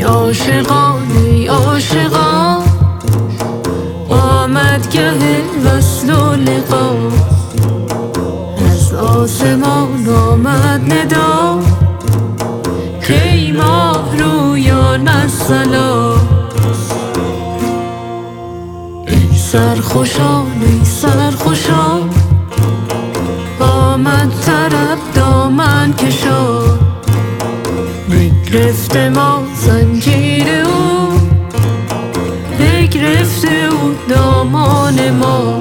ای عاشقان ای عاشقان، آمد گه وصل و لقا. از آسمان آمد ندا که ای ماه رویان الصلا. ای سرخوشان ای سرخوشان، آمد طرب دامن کشا. بگرفته ما زنجیر او، بگرفته او دامان ما.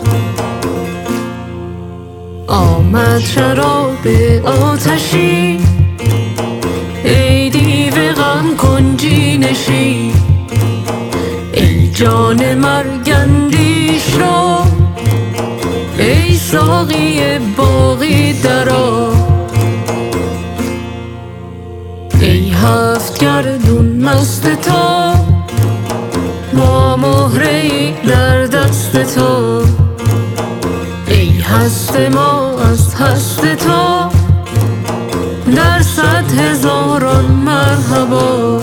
آمد شراب آتشی، ای دیو غم کنجی نشین. ای جان مرگ اندیش را، ای ساقی باقی درآ. ای هفت گردون مست تو، ما مهره ای در دست تو. ای هست ما از هست تو، در 100,000 مرحبا.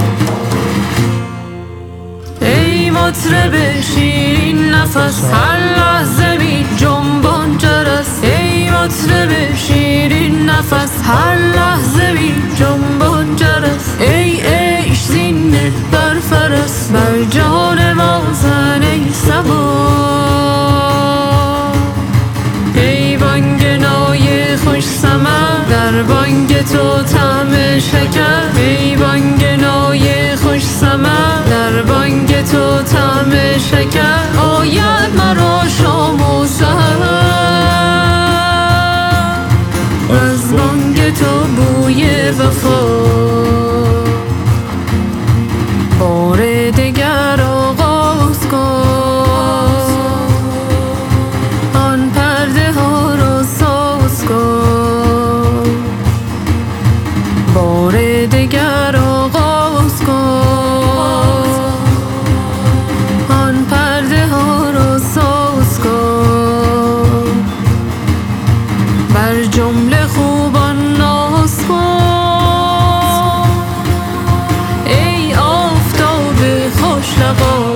ای مطرب شیرین نفس، هر لحظه می جنبان جرس. ای مطرب شیرین نفس، هر لحظه می جنبان جرس. ای عیش زین نه بر فرس، بر جان ما زن ای صبا. ای بانگ نای خوش سمر، در بانگ تو طعم شکر. ای بانگ نای خوش سمر، در بانگ تو طعم شکر. آید مرا شام و سحر، از بانگ تو بوی وفا. بار دگر آغاز کن، آن پرده ها را ساز کن. بار دگر آغاز کن، آن پرده ها را ساز کن. بر جمله خوبان ناز کن، ای آفتاب خوش لقا.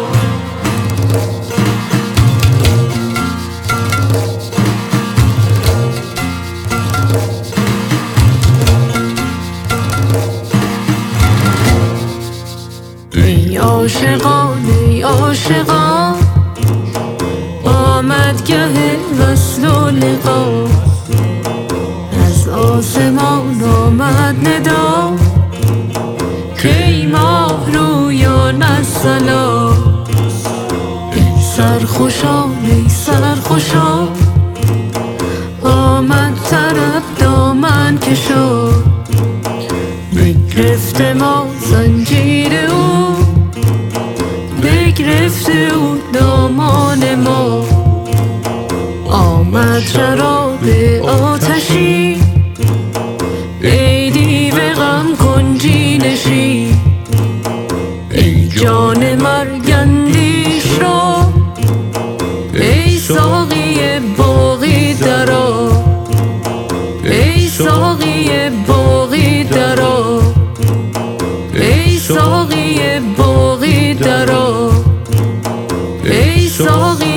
ای عاشقان ای عاشقان، آمد گه وصل و لقا. از آسمان آمد ندا که ای ماه رویان الصلا. ای سرخوشان ای سرخوشان، آمد طرب دامن کشا. بگرفته ما زنجیر او، بگرفته او دامان ما. آمد شراب آتشی، ای دیو غم کنجی نشین. ای جان مرگ اندیش را، ای ساقی باقی درآ. ای ساقی باقی درآ، ای ساقی باقی درآ. ای ساقی